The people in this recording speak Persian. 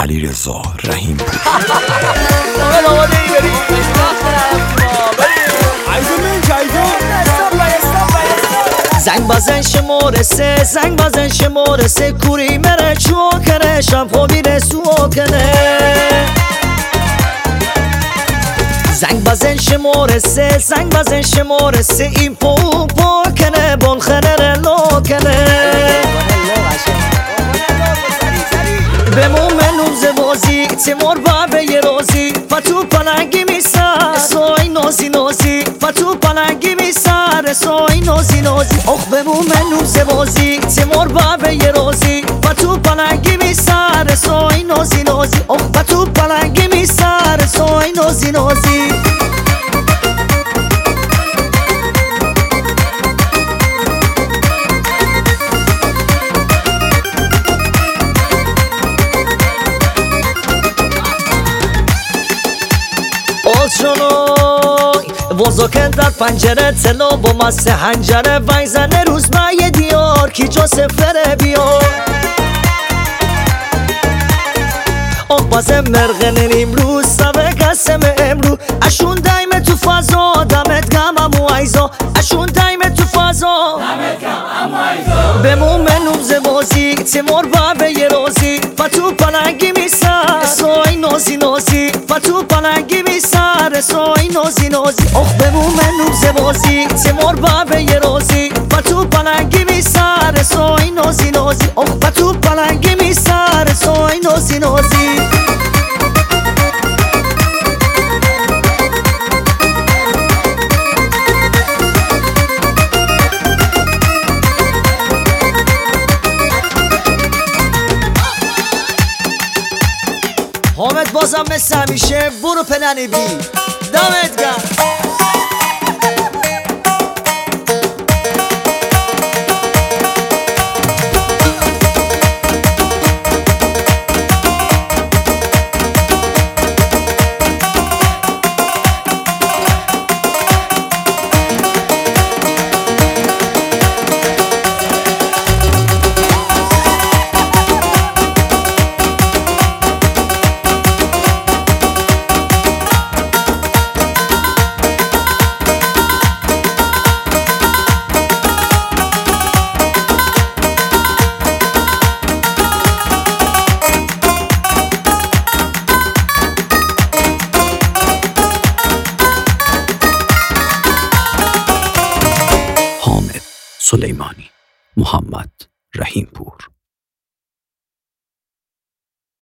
علیرضا رحیم‌پور. زنگ بزن شماره سه، زنگ بزن شماره سه، کوری مره چو کنه شب خوابی رسو کنه. زنگ بزن شماره سه، زنگ بزن شماره سه، این پو کنه بون خنه لو کنه. به مومنوم زبازی تیمور بابه یه روزی فتو پلنگی میسر سوی نوزی نوزی فتو پلنگی میسر سوی نوزی نوزی. اخ به مومنوم زبازی تیمور بابه یه روزی فتو پلنگی میسر سوی نوزی نوزی. اخ فتو پلنگی میسر سوی نوزی نوزی. وزوکن در پنجره تلو با مسه هنجره ویزنه روز مایه دیار کی جا سفره بیار. آق بازه مرغنین امروز سوه قسم امرو اشون دایم تو فضا دمت گم امو ایزا اشون دایم تو فضا دمت گم امو ایزا. به مومنوم زبازی تیمور بابه یه روزی فتو پلنگی میسر سوی نوزی نوزی فتو پلنگی میسر سوی نوزی نوزی. اخ به مومنوم زبازی تیمور بابه یه روزی فتو پلنگی میسر سوی نوزی نوزی. اخ فتو پلنگی میسر سوی نوزی نوزی. حامد بازم مثل همیشه برو پننی بی دمت گرم. سلیمانی، محمد رحیم‌پور.